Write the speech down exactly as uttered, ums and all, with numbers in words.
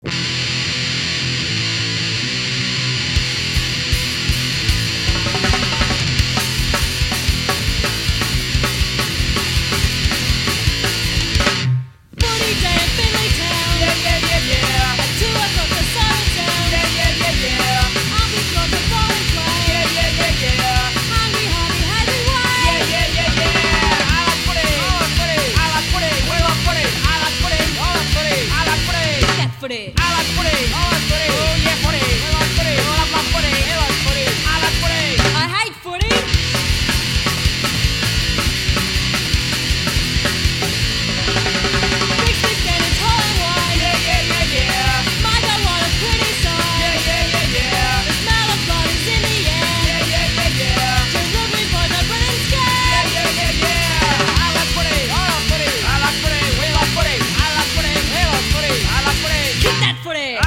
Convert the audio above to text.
Footy. I like footy. I like footy. Oh yeah, footy. I like footy. I love my footy. I like footy. I like footy. I hate footy. Big stick and it's tall and wide. Yeah, yeah, yeah, yeah. My God, what a pretty sight. Yeah, yeah, yeah, yeah. The smell of blood is in the air. Yeah, yeah, yeah, yeah. Delivery boys are running scared. Yeah, yeah, yeah, yeah. I like footy. I love footy. I like footy. We love footy. I like footy. We love footy. I like footy. Kick that footy.